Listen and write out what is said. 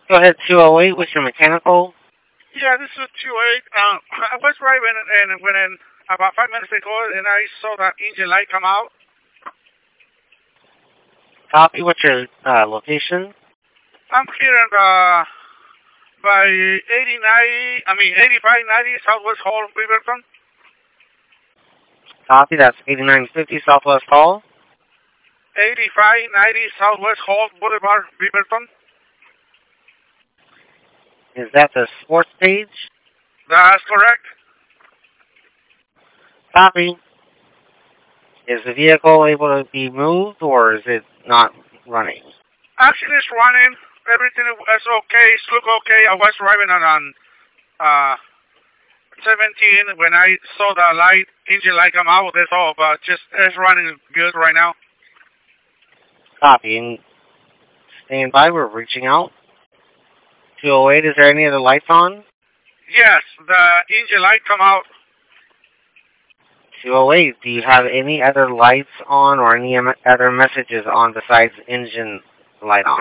Go ahead, 208 with your mechanical. Yeah, this is 28. I was driving and when about 5 minutes ago, and I saw that engine light come out. Copy. What's your location? I'm here by 8590 Southwest Hall, Riverton. Copy. That's 8950 Southwest Hall. 8590 Southwest Hall Boulevard, Riverton. Is that the sports page? That's correct. Copy. Is the vehicle able to be moved, or is it not running? Actually, it's running. Everything is okay. It's look okay. I was driving on 17 when I saw the engine light come out. That's all, but just it's running good right now. Copy. And stand by. We're reaching out. 208. Is there any other lights on? Yes, the engine light come out. 208. Do you have any other lights on or any other messages on besides engine light on?